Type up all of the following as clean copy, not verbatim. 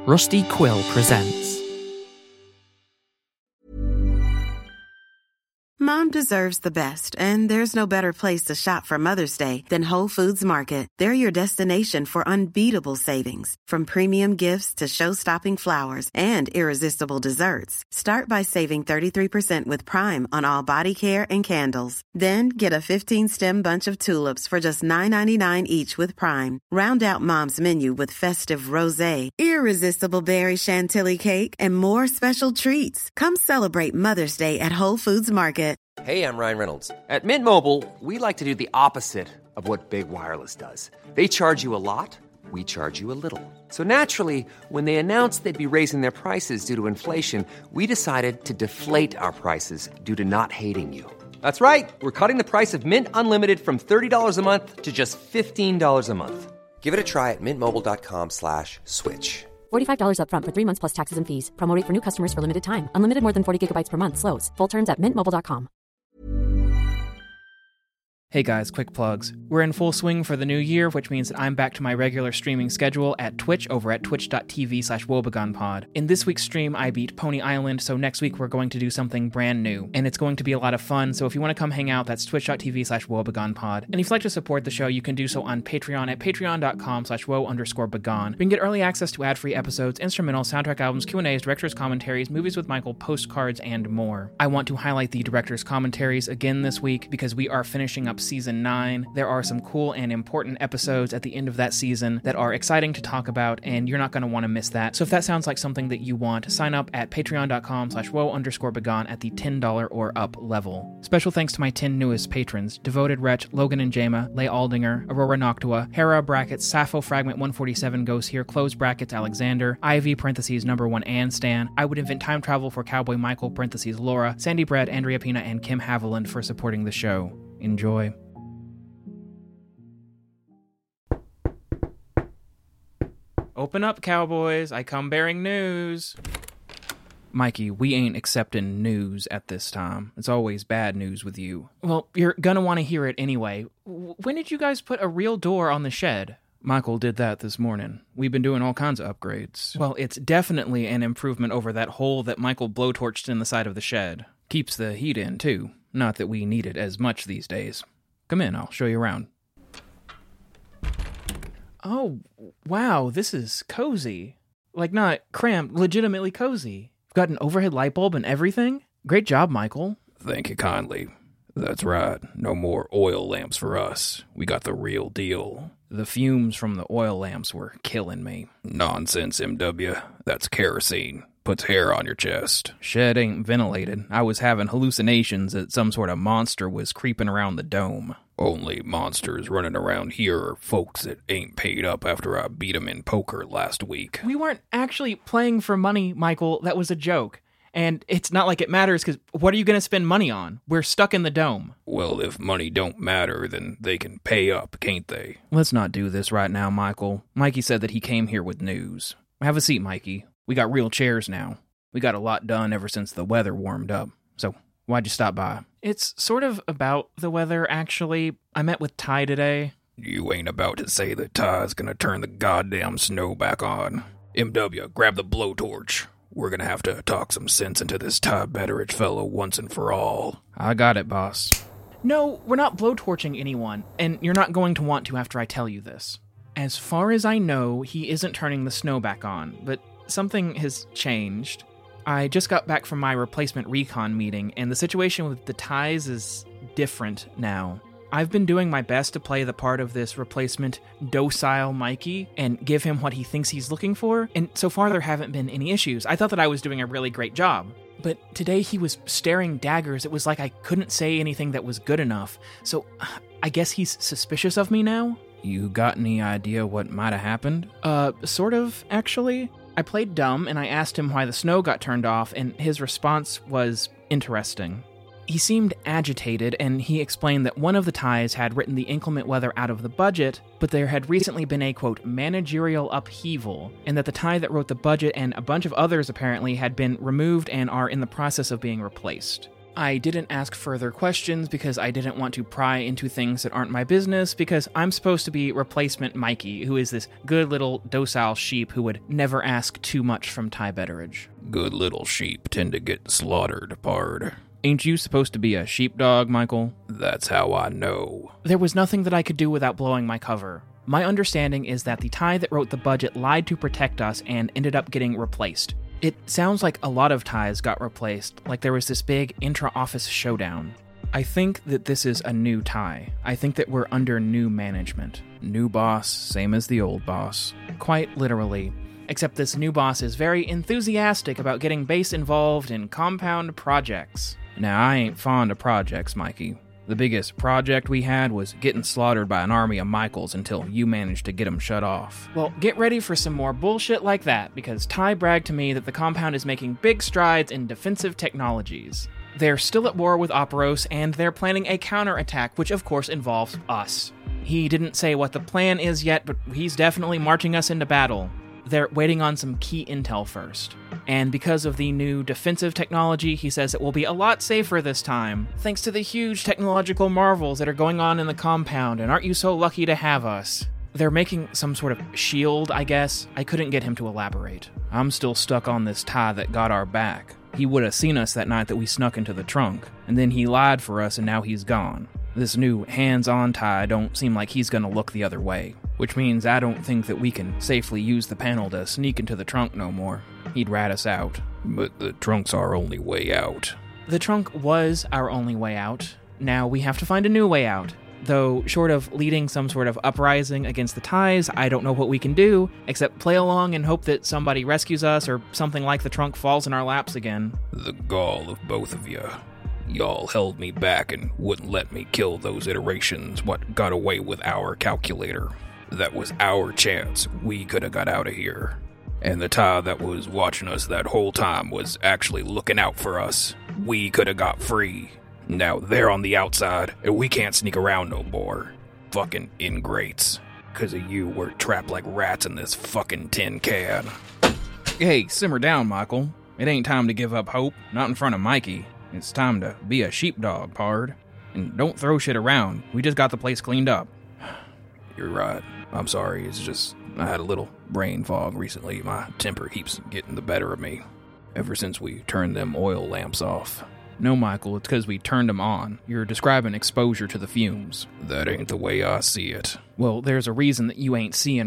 Rusty Quill presents. Mom deserves the best, and there's no better place to shop for Mother's Day than Whole Foods Market. They're your destination for unbeatable savings, from premium gifts to show-stopping flowers and irresistible desserts. Start by saving 33% with Prime on all body care and candles. Then get a 15-stem bunch of tulips for just $9.99 each with Prime. Round out Mom's menu with festive rosé, irresistible berry chantilly cake, and more special treats. Come celebrate Mother's Day at Whole Foods Market. Hey, I'm Ryan Reynolds. At Mint Mobile, we like to do the opposite of what Big Wireless does. They charge you a lot, we charge you a little. So naturally, when they announced they'd be raising their prices due to inflation, we decided to deflate our prices due to not hating you. That's right. We're cutting the price of Mint Unlimited from $30 a month to just $15 a month. Give it a try at mintmobile.com/switch. $45 up front for 3 months plus taxes and fees. Promo rate for new customers for limited time. Unlimited more than 40 gigabytes per month. Slows full terms at mintmobile.com. Hey guys, quick plugs. We're in full swing for the new year, which means that I'm back to my regular streaming schedule at Twitch over at twitch.tv/wobegonpod. In this week's stream, I beat Pony Island, so next week we're going to do something brand new. And it's going to be a lot of fun, so if you want to come hang out, that's twitch.tv/wobegonpod. And if you'd like to support the show, you can do so on Patreon at patreon.com/wo_begon. You can get early access to ad-free episodes, instrumentals, soundtrack albums, Q&As, director's commentaries, movies with Michael, postcards, and more. I want to highlight the director's commentaries again this week because we are finishing up Season 9. There are some cool and important episodes at the end of that season that are exciting to talk about, and you're not going to want to miss that. So if that sounds like something that you want, sign up at patreon.com/wo_begon at the $10 or up level. Special thanks to my 10 newest patrons: Devoted Wretch, Logan and Jama, Leigh Aldinger, Aurora Noctua, Hera brackets, Sappho Fragment 147 goes here, close brackets, Alexander, Ivy parentheses #1 and Stan, I Would Invent Time Travel for Cowboy Michael parentheses Laura, Sandy Bread, Andrea Pina, and Kim Haviland for supporting the show. Enjoy. Open up, cowboys. I come bearing news. Mikey, we ain't accepting news at this time. It's always bad news with you. Well, you're gonna want to hear it anyway. When did you guys put a real door on the shed? Michael did that this morning. We've been doing all kinds of upgrades. Well, it's definitely an improvement over that hole that Michael blowtorched in the side of the shed. Keeps the heat in, too. Not that we need it as much these days. Come in, I'll show you around. Oh, wow, this is cozy. Like, not cramped, legitimately cozy. You've got an overhead light bulb and everything? Great job, Michael. Thank you kindly. That's right. No more oil lamps for us. We got the real deal. The fumes from the oil lamps were killing me. Nonsense, MW. That's kerosene. Puts hair on your chest. Shed ain't ventilated. I was having hallucinations that some sort of monster was creeping around the dome. Only monsters running around here are folks that ain't paid up after I beat 'em in poker last week. We weren't actually playing for money, Michael. That was a joke. And it's not like it matters, because what are you going to spend money on? We're stuck in the dome. Well, if money don't matter, then they can pay up, can't they? Let's not do this right now, Michael. Mikey said that he came here with news. Have a seat, Mikey. We got real chairs now. We got a lot done ever since the weather warmed up. So, why'd you stop by? It's sort of about the weather, actually. I met with Ty today. You ain't about to say that Ty's gonna turn the goddamn snow back on. MW, grab the blowtorch. We're gonna have to talk some sense into this Ty Betteridge fellow once and for all. I got it, boss. No, we're not blowtorching anyone, and you're not going to want to after I tell you this. As far as I know, he isn't turning the snow back on, but something has changed. I just got back from my replacement recon meeting, and the situation with the ties is different now. I've been doing my best to play the part of this replacement docile Mikey and give him what he thinks he's looking for, and so far there haven't been any issues. I thought that I was doing a really great job. But today he was staring daggers. It was like I couldn't say anything that was good enough. So I guess he's suspicious of me now? You got any idea what might have happened? Sort of, actually. I played dumb, and I asked him why the snow got turned off, and his response was interesting. He seemed agitated, and he explained that one of the ties had written the inclement weather out of the budget, but there had recently been a, quote, managerial upheaval, and that the tie that wrote the budget and a bunch of others apparently had been removed and are in the process of being replaced. I didn't ask further questions because I didn't want to pry into things that aren't my business, because I'm supposed to be replacement Mikey, who is this good little docile sheep who would never ask too much from Ty Betteridge. Good little sheep tend to get slaughtered, pard. Ain't you supposed to be a sheepdog, Michael? That's how I know. There was nothing that I could do without blowing my cover. My understanding is that the Ty that wrote the budget lied to protect us and ended up getting replaced. It sounds like a lot of Tys got replaced, like there was this big intra-office showdown. I think that this is a new Ty. I think that we're under new management. New boss, same as the old boss. Quite literally. Except this new boss is very enthusiastic about getting Base involved in compound projects. Now, I ain't fond of projects, Mikey. The biggest project we had was getting slaughtered by an army of Michaels until you managed to get them shut off. Well, get ready for some more bullshit like that, because Ty bragged to me that the compound is making big strides in defensive technologies. They're still at war with Operos, and they're planning a counterattack, which of course involves us. He didn't say what the plan is yet, but he's definitely marching us into battle. They're waiting on some key intel first. And because of the new defensive technology, he says it will be a lot safer this time, thanks to the huge technological marvels that are going on in the compound, and aren't you so lucky to have us? They're making some sort of shield, I guess. I couldn't get him to elaborate. I'm still stuck on this Ty that got our back. He would have seen us that night that we snuck into the trunk, and then he lied for us and now he's gone. This new hands-on Ty don't seem like he's gonna look the other way, which means I don't think that we can safely use the panel to sneak into the trunk no more. He'd rat us out. But the trunk's our only way out. The trunk was our only way out. Now we have to find a new way out. Though, short of leading some sort of uprising against the Tys, I don't know what we can do, except play along and hope that somebody rescues us or something like the trunk falls in our laps again. The gall of both of you. Y'all held me back and wouldn't let me kill those iterations what got away with our calculator. That was our chance. We could have got out of here. And the Ty that was watching us that whole time was actually looking out for us. We could have got free. Now they're on the outside, and we can't sneak around no more. Fucking ingrates. 'Cause of you, we're trapped like rats in this fucking tin can. Hey, simmer down, Michael. It ain't time to give up hope, not in front of Mikey. It's time to be a sheepdog, pard. And don't throw shit around. We just got the place cleaned up. You're right. I'm sorry. It's just, I had a little brain fog recently. My temper keeps getting the better of me. Ever since we turned them oil lamps off. No, Michael, it's because we turned them on. You're describing exposure to the fumes. That ain't the way I see it. Well, there's a reason that you ain't seeing.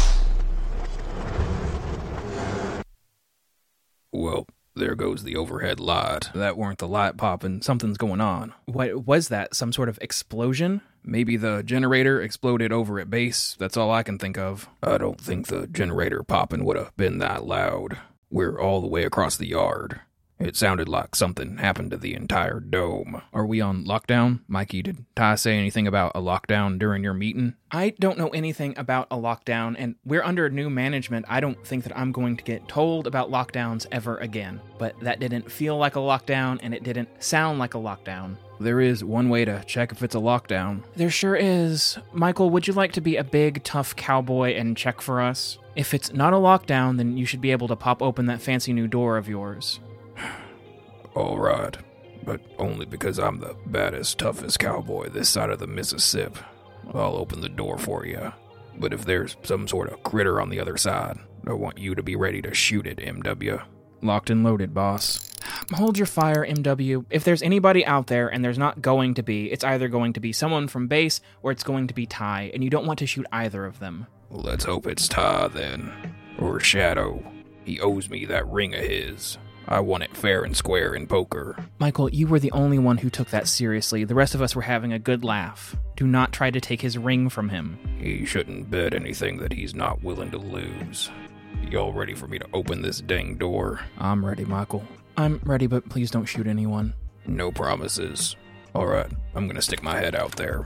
Well, there goes the overhead light. That weren't the light popping. Something's going on. What was that? Some sort of explosion? Maybe the generator exploded over at base. That's all I can think of. I don't think the generator popping would have been that loud. We're all the way across the yard. It sounded like something happened to the entire dome. Are we on lockdown? Mikey, did Ty say anything about a lockdown during your meeting? I don't know anything about a lockdown, and we're under new management. I don't think that I'm going to get told about lockdowns ever again. But that didn't feel like a lockdown, and it didn't sound like a lockdown. There is one way to check if it's a lockdown. There sure is. Michael, would you like to be a big, tough cowboy and check for us? If it's not a lockdown, then you should be able to pop open that fancy new door of yours. All right, but only because I'm the baddest, toughest cowboy this side of the Mississippi. I'll open the door for you. But if there's some sort of critter on the other side, I want you to be ready to shoot it, MW. Locked and loaded, boss. Hold your fire, MW. If there's anybody out there, and there's not going to be, it's either going to be someone from base, or it's going to be Ty, and you don't want to shoot either of them. Let's hope it's Ty, then. Or Shadow. He owes me that ring of his. I won it fair and square in poker. Michael, you were the only one who took that seriously. The rest of us were having a good laugh. Do not try to take his ring from him. He shouldn't bet anything that he's not willing to lose. Y'all ready for me to open this dang door? I'm ready, Michael. I'm ready, but please don't shoot anyone. No promises. All right, I'm gonna stick my head out there.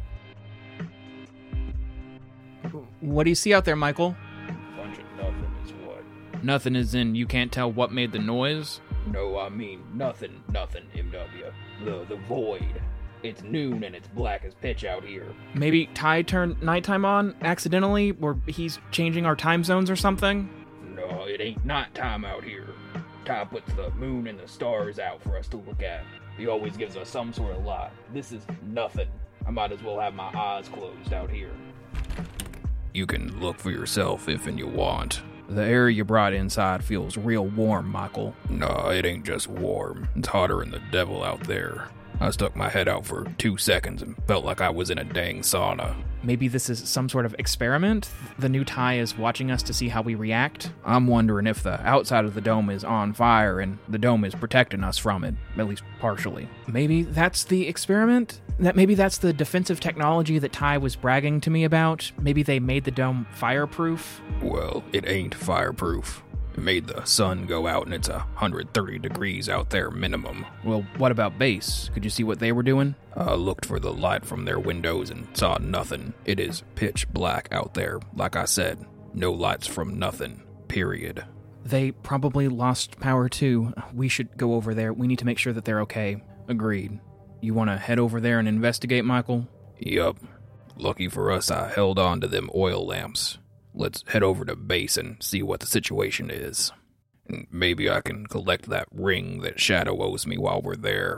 What do you see out there, Michael? Bunch of nothing is what? Nothing is in you can't tell what made the noise? No, I mean nothing, MW. The void. It's noon and it's black as pitch out here. Maybe Ty turned nighttime on accidentally, or he's changing our time zones or something? No, it ain't nighttime out here. Ty puts the moon and the stars out for us to look at. He always gives us some sort of lie. This is nothing. I might as well have my eyes closed out here. You can look for yourself if and you want. The air you brought inside feels real warm, Michael. No, it ain't just warm. It's hotter than the devil out there. I stuck my head out for 2 seconds and felt like I was in a dang sauna. Maybe this is some sort of experiment? The new Ty is watching us to see how we react? I'm wondering if the outside of the dome is on fire and the dome is protecting us from it, at least partially. Maybe that's the experiment? Maybe that's the defensive technology that Ty was bragging to me about? Maybe they made the dome fireproof? Well, it ain't fireproof. It made the sun go out and it's 130 degrees out there minimum. Well, what about base? Could you see what they were doing? I looked for the light from their windows and saw nothing. It is pitch black out there. Like I said, no lights from nothing. Period. They probably lost power too. We should go over there. We need to make sure that they're okay. Agreed. You want to head over there and investigate, Michael? Yup. Lucky for us, I held on to them oil lamps. Let's head over to base and see what the situation is. And maybe I can collect that ring that Shadow owes me while we're there.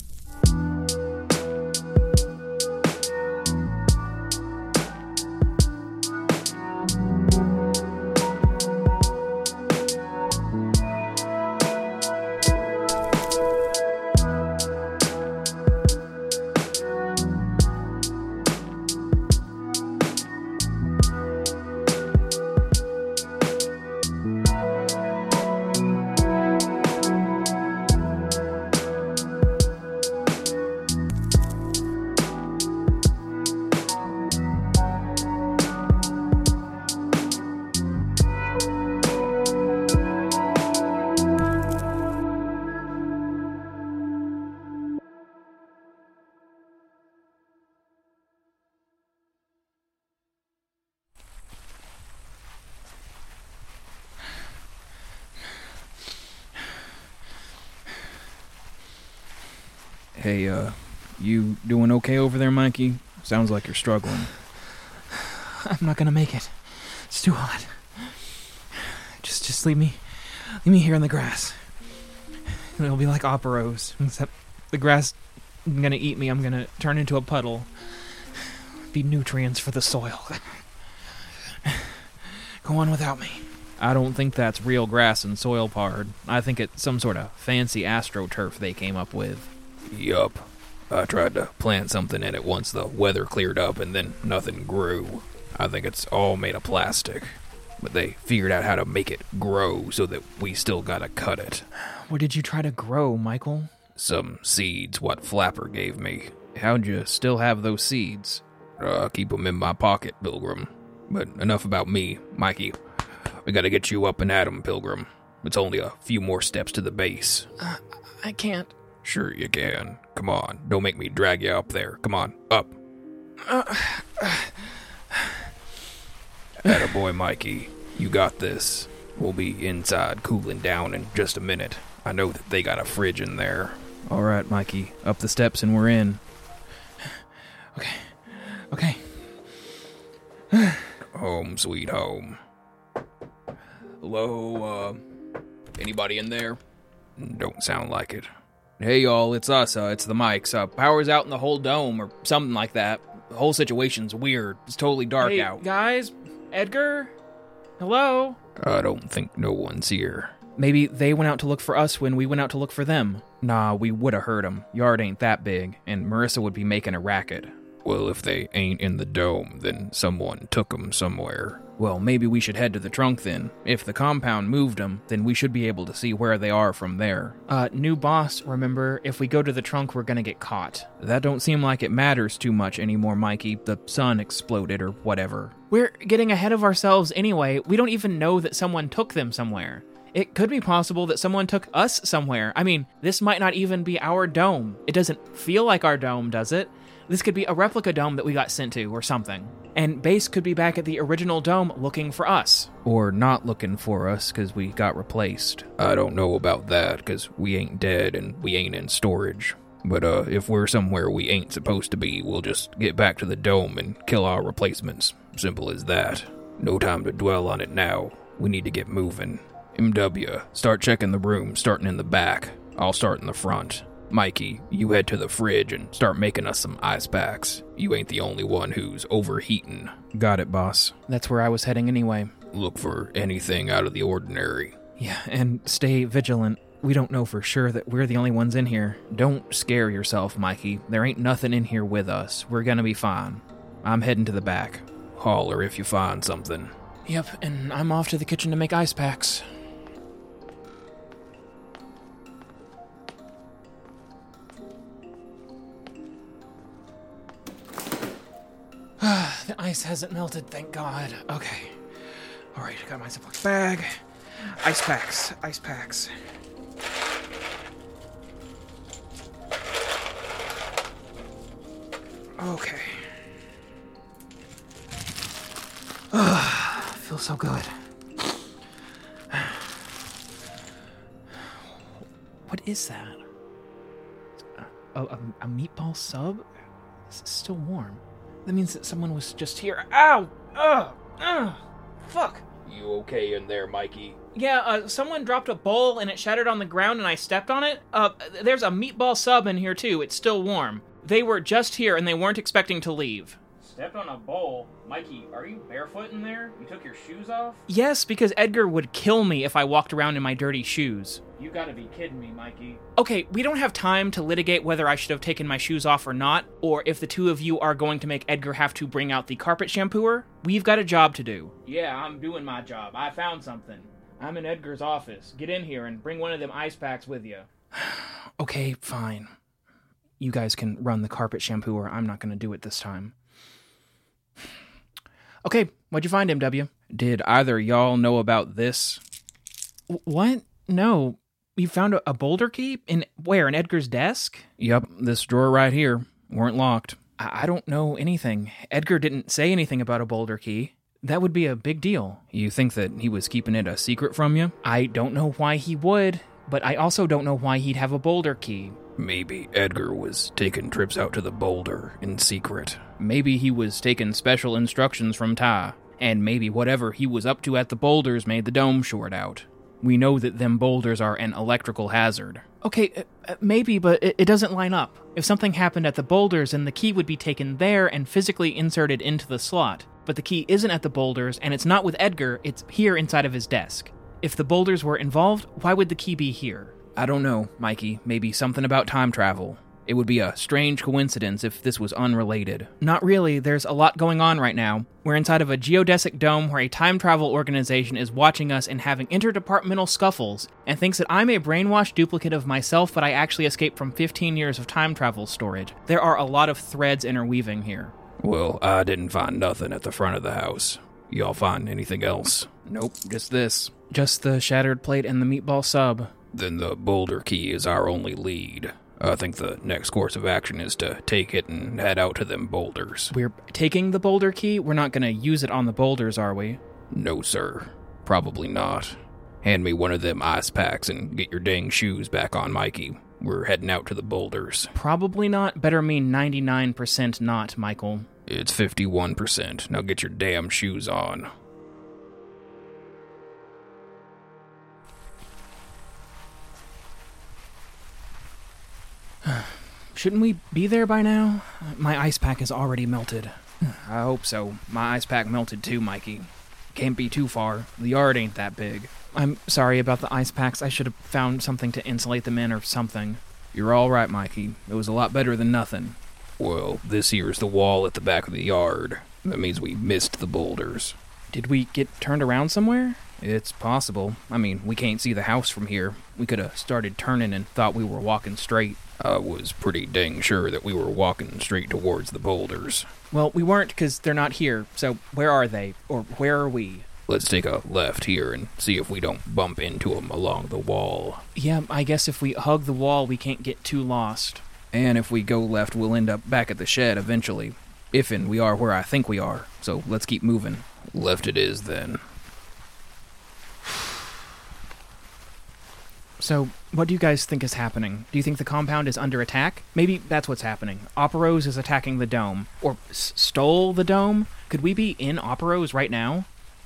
Hey, you doing okay over there, Mikey? Sounds like you're struggling. I'm not gonna make it. It's too hot. Just leave me here in the grass. It'll be like Operos, except the grass isn't gonna eat me. I'm gonna turn into a puddle. Be nutrients for the soil. Go on without me. I don't think that's real grass and soil, Pard. I think it's some sort of fancy astroturf they came up with. Yup. I tried to plant something in it once the weather cleared up and then nothing grew. I think it's all made of plastic. But they figured out how to make it grow so that we still gotta cut it. What did you try to grow, Michael? Some seeds what Flapper gave me. How'd you still have those seeds? Keep them in my pocket, Pilgrim. But enough about me, Mikey. We gotta get you up and at 'em, Pilgrim. It's only a few more steps to the base. I can't. Sure you can. Come on, don't make me drag you up there. Come on, up. Attaboy, Mikey. You got this. We'll be inside cooling down in just a minute. I know that they got a fridge in there. All right, Mikey. Up the steps and we're in. Okay. Home sweet home. Hello, anybody in there? Don't sound like it. Hey, y'all, it's us. It's the mics. Power's out in the whole dome or something like that. The whole situation's weird. It's totally dark Hey, out. guys? Edgar? Hello? I don't think no one's here. Maybe they went out to look for us when we went out to look for them. Nah, we would have heard them. Yard ain't that big, and Marissa would be making a racket. Well, if they ain't in the dome, then someone took them somewhere. Well, maybe we should head to the trunk then. If the compound moved them, then we should be able to see where they are from there. New boss, remember, if we go to the trunk, we're gonna get caught. That don't seem like it matters too much anymore, Mikey. The sun exploded or whatever. We're getting ahead of ourselves anyway. We don't even know that someone took them somewhere. It could be possible that someone took us somewhere. I mean, this might not even be our dome. It doesn't feel like our dome, does it? This could be a replica dome that we got sent to or something. And Base could be back at the original dome looking for us. Or not looking for us because we got replaced. I don't know about that because we ain't dead and we ain't in storage. But if we're somewhere we ain't supposed to be, we'll just get back to the dome and kill our replacements. Simple as that. No time to dwell on it now. We need to get moving. MW, start checking the room, starting in the back. I'll start in the front. Mikey, you head to the fridge and start making us some ice packs. You ain't the only one who's overheating. Got it, boss. That's where I was heading anyway. Look for anything out of the ordinary. Yeah, and stay vigilant. We don't know for sure that we're the only ones in here. Don't scare yourself, Mikey. There ain't nothing in here with us. We're gonna be fine. I'm heading to the back. Holler if you find something. Yep, and I'm off to the kitchen to make ice packs. The ice hasn't melted, thank God. Okay. Alright, I got my Ziploc bag. Ice packs. Okay. Feels so good. What is that? A meatball sub? This is still warm. That means that someone was just here. Ow! Fuck! You okay in there, Mikey? Yeah, someone dropped a bowl and it shattered on the ground and I stepped on it. There's a meatball sub in here too. It's still warm. They were just here and they weren't expecting to leave. Stepped on a bowl? Mikey, are you barefoot in there? You took your shoes off? Yes, because Edgar would kill me if I walked around in my dirty shoes. You gotta be kidding me, Mikey. Okay, we don't have time to litigate whether I should have taken my shoes off or not, or if the two of you are going to make Edgar have to bring out the carpet shampooer. We've got a job to do. Yeah, I'm doing my job. I found something. I'm in Edgar's office. Get in here and bring one of them ice packs with you. Okay, fine. You guys can run the carpet shampooer. I'm not gonna do it this time. Okay, what'd you find, MW? Did either y'all know about this? What? No. You found a boulder key? In where? In Edgar's desk? Yep, this drawer right here. Weren't locked. I don't know anything. Edgar didn't say anything about a boulder key. That would be a big deal. You think that he was keeping it a secret from you? I don't know why he would, but I also don't know why he'd have a boulder key. Maybe Edgar was taking trips out to the boulder in secret. Maybe he was taking special instructions from Ty, and maybe whatever he was up to at the boulders made the dome short out. We know that them boulders are an electrical hazard. Okay, maybe, but it doesn't line up. If something happened at the boulders, then the key would be taken there and physically inserted into the slot. But the key isn't at the boulders, and it's not with Edgar, it's here inside of his desk. If the boulders were involved, why would the key be here? I don't know, Mikey. Maybe something about time travel. It would be a strange coincidence if this was unrelated. Not really. There's a lot going on right now. We're inside of a geodesic dome where a time travel organization is watching us and having interdepartmental scuffles, and thinks that I'm a brainwashed duplicate of myself, but I actually escaped from 15 years of time travel storage. There are a lot of threads interweaving here. Well, I didn't find nothing at the front of the house. Y'all find anything else? Nope, just this. Just the shattered plate and the meatball sub. Then the boulder key is our only lead. I think the next course of action is to take it and head out to them boulders. We're taking the boulder key? We're not going to use it on the boulders, are we? No, sir. Probably not. Hand me one of them ice packs and get your dang shoes back on, Mikey. We're heading out to the boulders. Probably not. Better mean 99% not, Michael. It's 51%. Now get your damn shoes on. Shouldn't we be there by now? My ice pack is already melted. I hope so. My ice pack melted too, Mikey. Can't be too far. The yard ain't that big. I'm sorry about the ice packs. I should have found something to insulate them in or something. You're all right, Mikey. It was a lot better than nothing. Well, this here's the wall at the back of the yard. That means we missed the boulders. Did we get turned around somewhere? It's possible. I mean, we can't see the house from here. We could have started turning and thought we were walking straight. I was pretty dang sure that we were walking straight towards the boulders. Well, we weren't because they're not here. So where are they? Or where are we? Let's take a left here and see if we don't bump into them along the wall. Yeah, I guess if we hug the wall, we can't get too lost. And if we go left, we'll end up back at the shed eventually. If and we are where I think we are. So let's keep moving. Left it is, then. So, what do you guys think is happening? Do you think the compound is under attack? Maybe that's what's happening. Operos is attacking the dome. Or stole the dome? Could we be in Operos right now?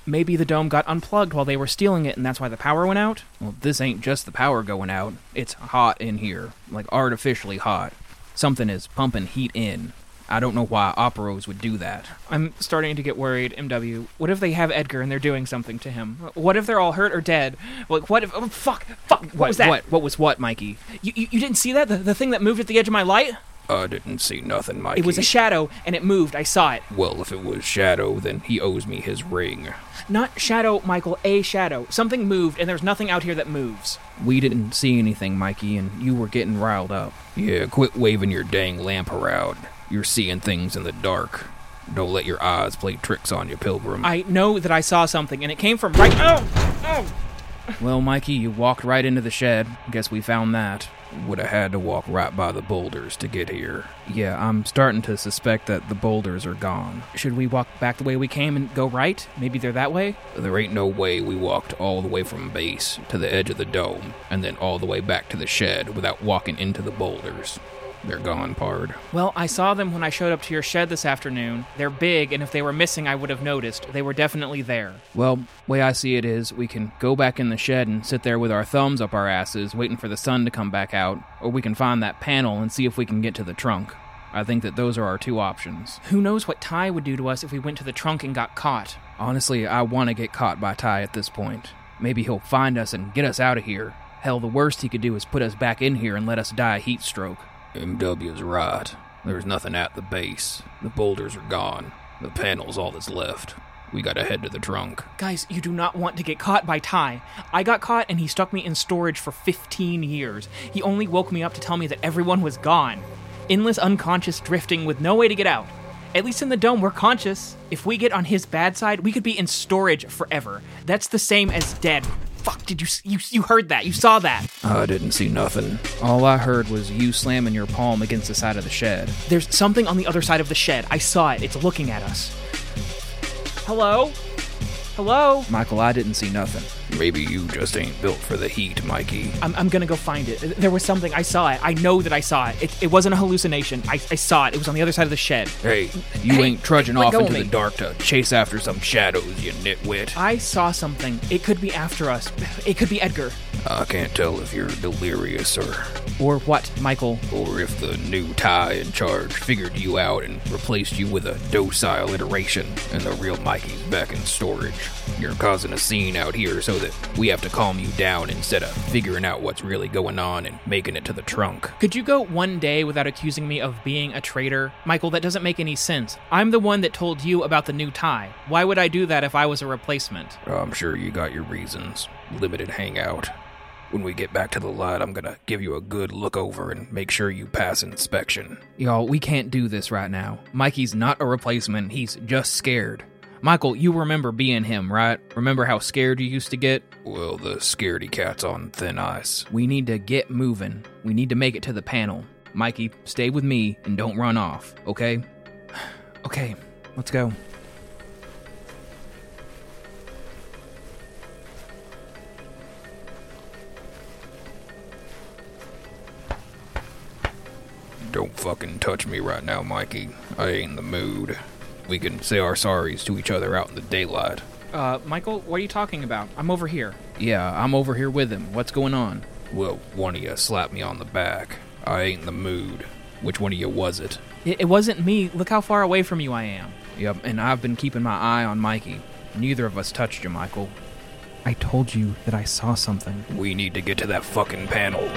Maybe the dome got unplugged while they were stealing it, and that's why the power went out? Well, this ain't just the power going out. It's hot in here, like artificially hot. Something is pumping heat in. I don't know why Operos would do that. I'm starting to get worried, MW. What if they have Edgar and they're doing something to him? What if they're all hurt or dead? Like, what if... Oh, fuck! What was that? What was what, Mikey? You didn't see that? The thing that moved at the edge of my light? I didn't see nothing, Mikey. It was a shadow, and it moved. I saw it. Well, if it was Shadow, then he owes me his ring. Not shadow, Michael. A shadow. Something moved, and there's nothing out here that moves. We didn't see anything, Mikey, and you were getting riled up. Yeah, quit waving your dang lamp around. You're seeing things in the dark. Don't let your eyes play tricks on you, Pilgrim. I know that I saw something, and it came from right... Oh! Well, Mikey, you walked right into the shed. Guess we found that. Would have had to walk right by the boulders to get here. Yeah, I'm starting to suspect that the boulders are gone. Should we walk back the way we came and go right? Maybe they're that way? There ain't no way we walked all the way from base to the edge of the dome and then all the way back to the shed without walking into the boulders. They're gone, Pard. Well, I saw them when I showed up to your shed this afternoon. They're big, and if they were missing, I would have noticed. They were definitely there. Well, way I see it is, we can go back in the shed and sit there with our thumbs up our asses, waiting for the sun to come back out, or we can find that panel and see if we can get to the trunk. I think that those are our two options. Who knows what Ty would do to us if we went to the trunk and got caught? Honestly, I want to get caught by Ty at this point. Maybe he'll find us and get us out of here. Hell, the worst he could do is put us back in here and let us die a heat stroke. MW's right. There's nothing at the base. The boulders are gone. The panel's all that's left. We gotta head to the trunk. Guys, you do not want to get caught by Ty. I got caught and he stuck me in storage for 15 years. He only woke me up to tell me that everyone was gone. Endless unconscious drifting with no way to get out. At least in the dome, we're conscious. If we get on his bad side, we could be in storage forever. That's the same as dead. Fuck, did you heard that? You saw that? I didn't see nothing. All I heard was you slamming your palm against the side of the shed. There's something on the other side of the shed. I saw it. It's looking at us. Hello? Hello? Michael, I didn't see nothing. Maybe you just ain't built for the heat, Mikey. I'm gonna go find it. There was something. I saw it. I know that I saw it. It wasn't a hallucination. I saw it. It was on the other side of the shed. Hey, you ain't trudging off into the dark to chase after some shadows, you nitwit. I saw something. It could be after us. It could be Edgar. I can't tell if you're delirious or what, Michael? Or if the new Ty in charge figured you out and replaced you with a docile iteration and the real Mikey's back in storage. You're causing a scene out here so that we have to calm you down instead of figuring out what's really going on and making it to the trunk. Could you go one day without accusing me of being a traitor? Michael, that doesn't make any sense. I'm the one that told you about the new Ty. Why would I do that if I was a replacement? I'm sure you got your reasons. Limited hangout. When we get back to the light, I'm gonna give you a good look over and make sure you pass inspection. Y'all, we can't do this right now. Mikey's not a replacement, he's just scared. Michael, you remember being him, right? Remember how scared you used to get? Well, the scaredy cat's on thin ice. We need to get moving. We need to make it to the panel. Mikey, stay with me and don't run off, okay? Okay, let's go. Don't fucking touch me right now, Mikey. I ain't in the mood. We can say our sorries to each other out in the daylight. Michael, what are you talking about? I'm over here. Yeah, I'm over here with him. What's going on? Well, one of you slapped me on the back. I ain't in the mood. Which one of you was it? It wasn't me. Look how far away from you I am. Yep, and I've been keeping my eye on Mikey. Neither of us touched you, Michael. I told you that I saw something. We need to get to that fucking panel.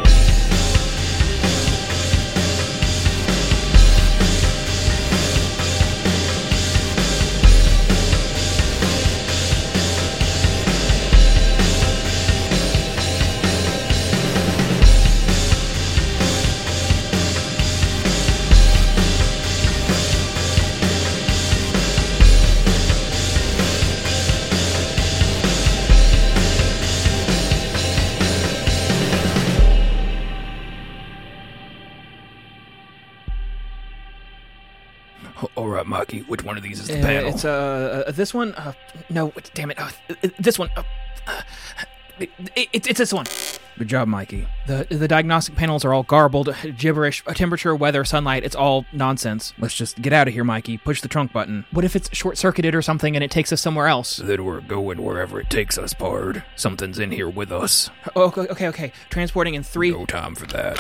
All right, Mikey, which one of these is the panel? It's this one. No, damn it. This one. It's this one. Good job, Mikey. The diagnostic panels are all garbled, gibberish, temperature, weather, sunlight, it's all nonsense. Let's just get out of here, Mikey. Push the trunk button. What if it's short-circuited or something and it takes us somewhere else? Then we're going wherever it takes us, Pard. Something's in here with us. Oh, okay. Transporting in 3... No time for that.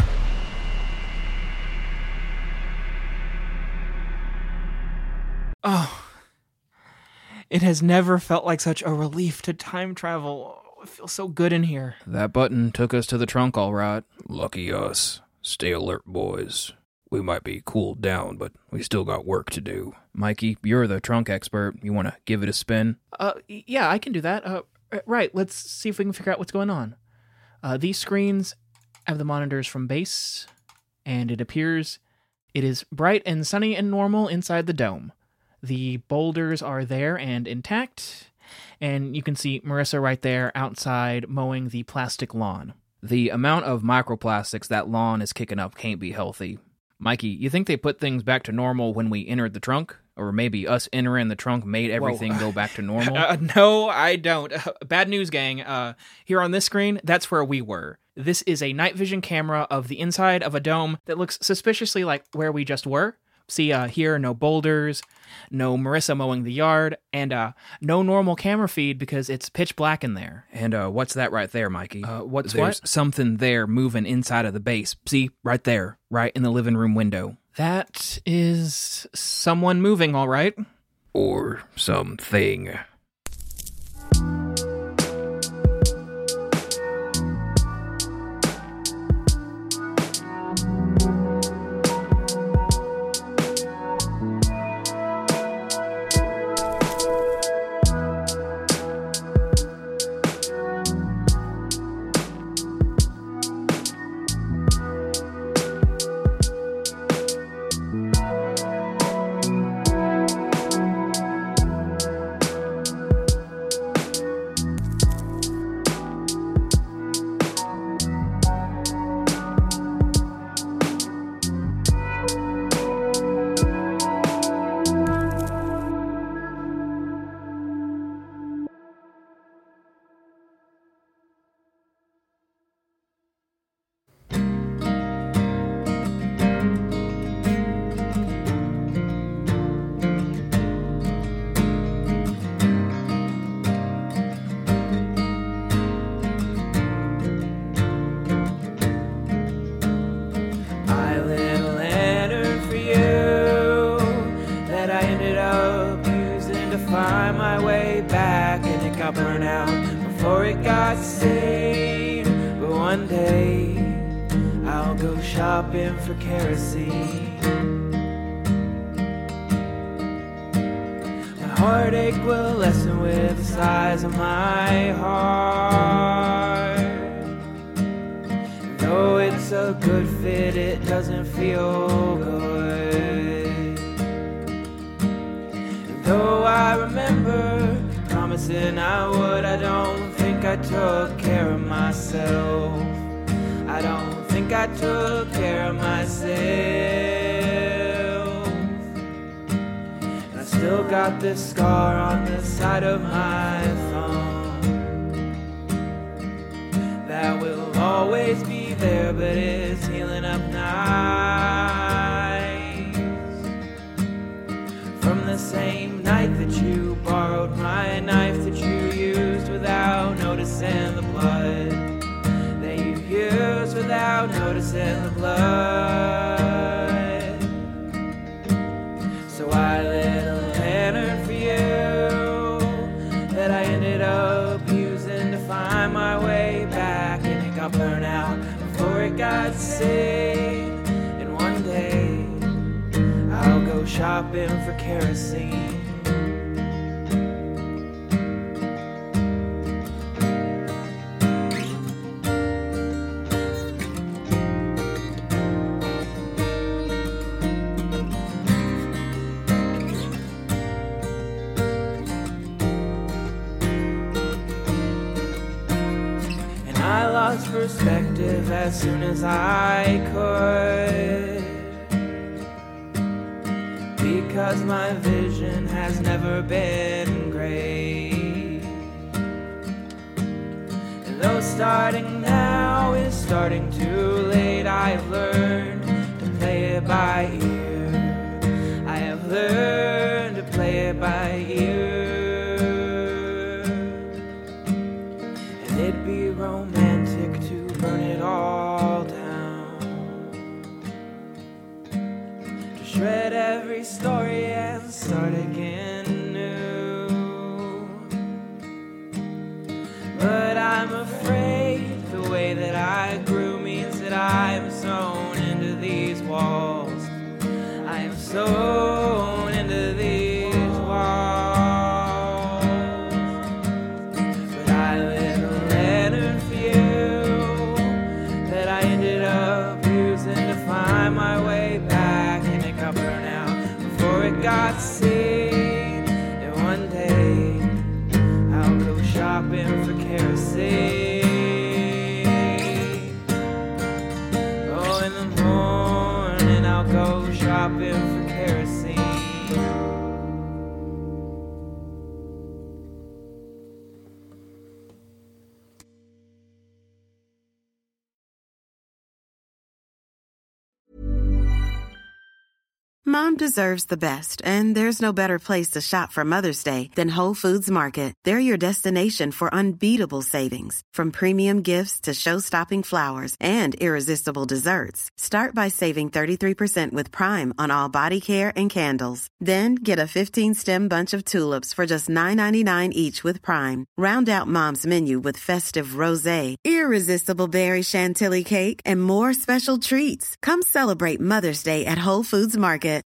Oh. It has never felt like such a relief to time travel. It feels so good in here. That button took us to the trunk, all right. Lucky us. Stay alert, boys. We might be cooled down, but we still got work to do. Mikey, you're the trunk expert. You want to give it a spin? Yeah, I can do that. Right, let's see if we can figure out what's going on. These screens have the monitors from base, and it appears it is bright and sunny and normal inside the dome. The boulders are there and intact, and you can see Marissa right there outside mowing the plastic lawn. The amount of microplastics that lawn is kicking up can't be healthy. Mikey, you think they put things back to normal when we entered the trunk? Or maybe us entering the trunk made everything go back to normal? No, I don't. Bad news, gang. Here on this screen, that's where we were. This is a night vision camera of the inside of a dome that looks suspiciously like where we just were. See, here, no boulders, no Marissa mowing the yard, and no normal camera feed because it's pitch black in there. And what's that right there, Mikey? There's something there moving inside of the base. See, right there, right in the living room window. That is someone moving, all right. Or something. Burn out before it got saved. But one day I'll go shopping for kerosene. My heartache will lessen with the size of my heart. Though it's a good fit, it doesn't feel good. Though I remember promising I would, I don't think I took care of myself. I don't think I took care of myself. And I still got this scar on the side of my thumb that will always be there, but it's healing up nice. From the same night that you borrowed my knife that you used without noticing the blood, that you used without noticing the blood. So I lit a lantern for you that I ended up using to find my way back, and it got burned out before it got saved. And one day I'll go shopping for kerosene. Perspective as soon as I could, because my vision has never been great. Though starting now is starting too late, I have learned to play it by ear. I have learned to play it by ear. And it'd be romantic to burn it all down, to shred every story and start again new. But I'm afraid the way that I grew means that I am sewn into these walls. I am sewn into these walls. But I lit a lantern for you that I ended up using to find my way back, and it got burned out before it got seen. And one day I'll go shopping for kerosene. Oh, in the morning I'll go shopping for kerosene. Mom deserves the best, and there's no better place to shop for Mother's Day than Whole Foods Market. They're your destination for unbeatable savings, from premium gifts to show-stopping flowers and irresistible desserts. Start by saving 33% with Prime on all body care and candles. Then get a 15-stem bunch of tulips for just $9.99 each with Prime. Round out Mom's menu with festive rosé, irresistible berry chantilly cake, and more special treats. Come celebrate Mother's Day at Whole Foods Market.